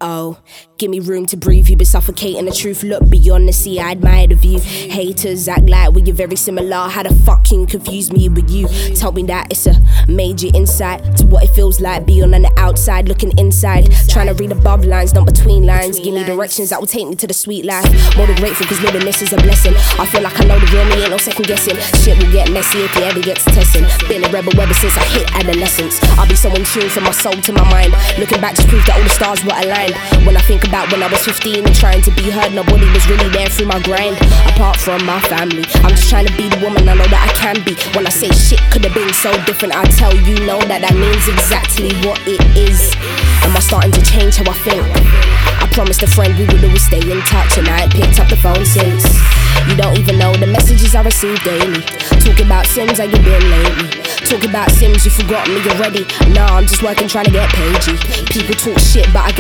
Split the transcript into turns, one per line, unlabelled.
Oh, give me room to breathe, you've been suffocating the truth. Look beyond the sea, I admire the view. Haters act like we're very similar. How the fucking confuse me with you? Tell me that it's a major insight to what it feels like being on the outside, looking inside, trying to read above lines, not between lines. Give me directions that will take me to the sweet life. More than grateful, cause living this is a blessing. I feel like I know the real me, ain't no second guessing. Shit will get messy if it ever gets testing. Been a rebel ever since I hit adolescence. I'll be so in tune from my soul to my mind. Looking back just proves that all the stars were aligned. When I think about when I was 15 and trying to be heard, nobody was really there through my grind. Apart from my family, I'm just trying to be the woman I know that I can be. When I say shit could have been so different, I tell you no, that means exactly what it is. Am I starting to change how I think? I promised a friend we would always stay in touch, and I ain't picked up the phone since. You don't even know the messages I receive daily. Talking about Sims, how you been lately? Talking about Sims, you forgot me already. Nah, I'm just working trying to get paid. People talk shit, but I